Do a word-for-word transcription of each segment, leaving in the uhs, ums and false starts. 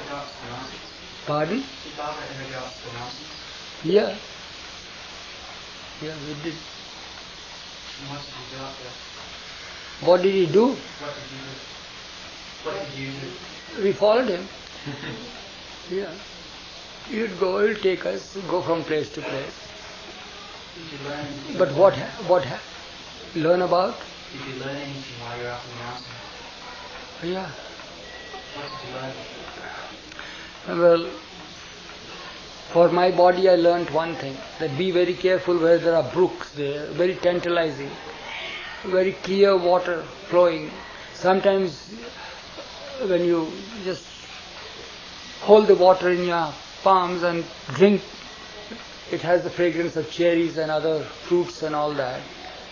go up to the mountains? Pardon? Did Baba ever go up to the mountains? Yeah. Yeah, we did. And what did you do up there? What did he do? What did you do? What did you do? We followed him. Yeah. He would go, he would take us, go from place to place. Did you learn anything? But what, ha- what, ha- learn about? Did you learn anything while you were up in the mountains? Yeah. What did you learn? Well, for my body I learnt one thing, that be very careful where there are brooks there, very tantalizing, very clear water flowing. Sometimes when you just hold the water in your palms and drink, it has the fragrance of cherries and other fruits and all that.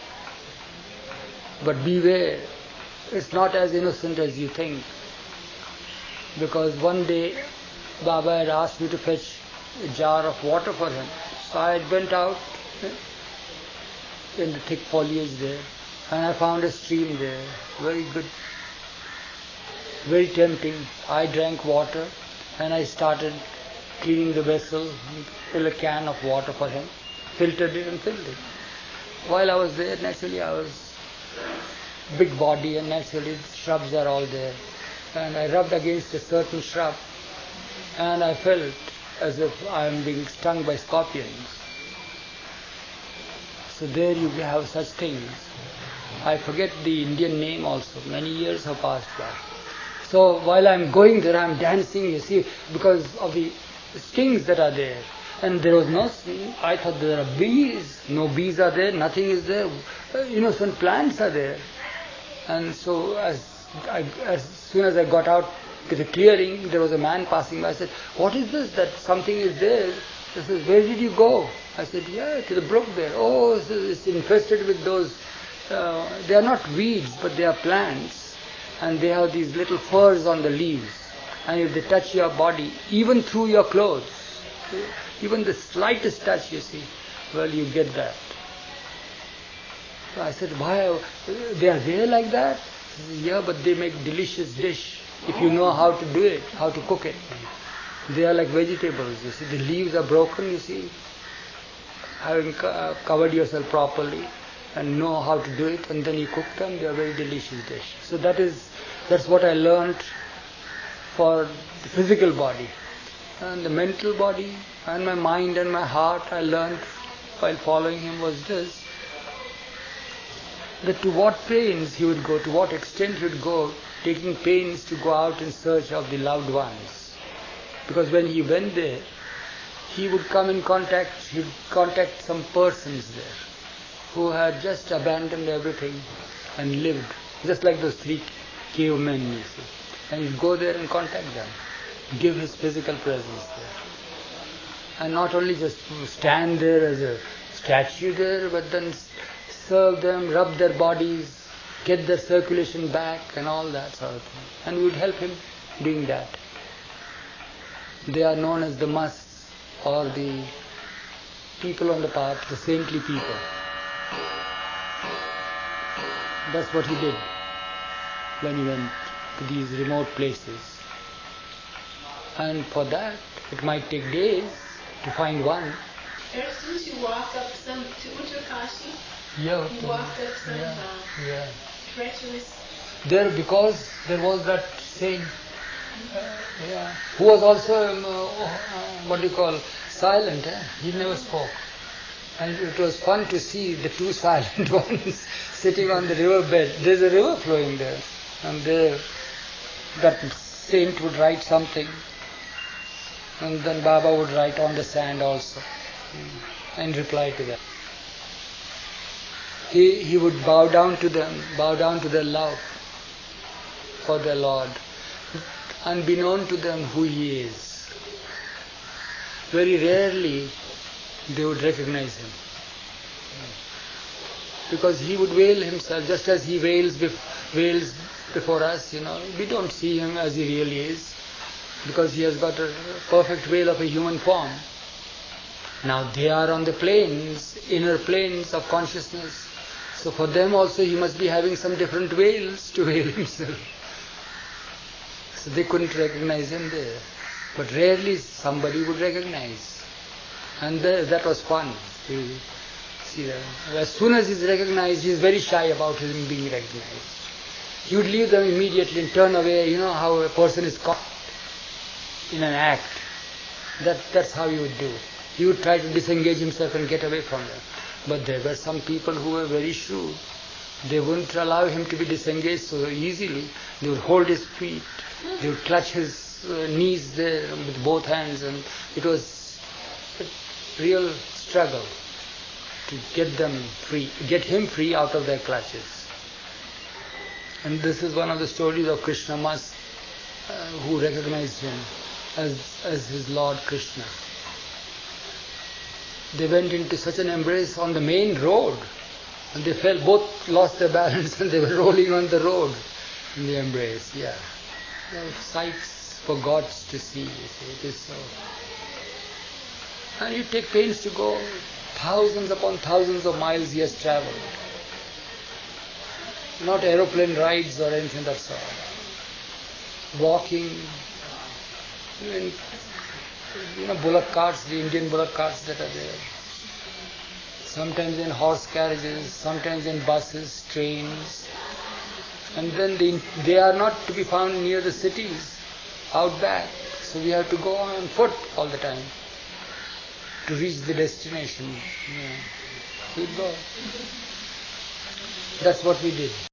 But beware, it's not as innocent as you think. Because one day Baba had asked me to fetch a jar of water for him. So I went out in the thick foliage there and I found a stream there, very good, very tempting. I drank water and I started cleaning the vessel, fill a can of water for him, filtered it and filled it. While I was there, naturally I was big body and naturally shrubs are all there. And I rubbed against a certain shrub and I felt as if I am being stung by scorpions. So there you have such things. I forget the Indian name also. Many years have passed by. So while I am going there, I am dancing, you see, because of the stings that are there. And there was no, I thought there are bees. No bees are there, nothing is there. Innocent plants are there. And so as, I, as soon as I got out to the clearing, there was a man passing by. I said, what is this, that something is there? He says, where did you go? I said, yeah, to the brook there. Oh, it's infested with those, uh, they are not weeds, but they are plants. And they have these little furs on the leaves. And if they touch your body, even through your clothes, even the slightest touch you see, well, you get that. So I said, why, they are there like that? He said, yeah, but they make delicious dish if you know how to do it, how to cook it. They are like vegetables, you see. The leaves are broken, you see. Having co- covered yourself properly and know how to do it, and then you cook them, they are very delicious dish. So that is, that's what I learnt for the physical body. And the mental body and my mind and my heart I learnt while following him was this, that to what pains he would go, to what extent he would go, taking pains to go out in search of the loved ones. Because when he went there, he would come in contact, he would contact some persons there who had just abandoned everything and lived, just like those three cavemen, you see. And he'd go there and contact them, give his physical presence there. And not only just stand there as a statue there, but then serve them, rub their bodies, get their circulation back and all that sort of thing. And we would help him doing that. They are known as the musts or the people on the path, the saintly people. That's what he did when he went to these remote places. And for that, it might take days to find one. Ever since you walked up some to Uttarkashi, Yeah, you walked up some yeah, uh, yeah. treacherous. There, because there was that saint, uh, yeah, who was also um, uh, uh, what do you call silent. Eh? He never spoke, and it was fun to see the two silent ones sitting on the river bed. There's a river flowing there, and there that saint would write something, and then Baba would write on the sand also, and reply to that. He, he would bow down to them, bow down to their love for their Lord, unbeknown to them who He is. Very rarely they would recognize Him. Because He would veil Himself, just as He veils, bef- veils before us, you know. We don't see Him as He really is, because He has got a perfect veil of a human form. Now they are on the planes, inner planes of consciousness. So for them also He must be having some different veils to veil Himself. So they couldn't recognize Him there. but rarely somebody would recognize. And the, that was fun. You see that. As soon as he's recognized, he's very shy about him being recognized. He would leave them immediately and turn away. You know how a person is caught in an act. That, that's how he would do. He would try to disengage himself and get away from them. But there were some people who were very shrewd. They wouldn't allow him to be disengaged so easily. They would hold his feet. They would clutch his uh, knees there with both hands, and it was a real struggle to get them free, get him free out of their clutches. And this is one of the stories of Krishna Mas, uh, who recognized him as, as his Lord Krishna. They went into such an embrace on the main road, and they fell, both lost their balance and they were rolling on the road in the embrace. Yeah, there are sights for gods to see. You see. It is so. And you take pains to go thousands upon thousands of miles he has travelled. Not aeroplane rides or anything of that sort. Walking, in, you know, bullock carts, the Indian bullock carts that are there. Sometimes in horse carriages, sometimes in buses, trains. And then they, they are not to be found near the cities, out back. So we have to go on foot all the time to reach the destination. Yeah. So we go. That's what we did.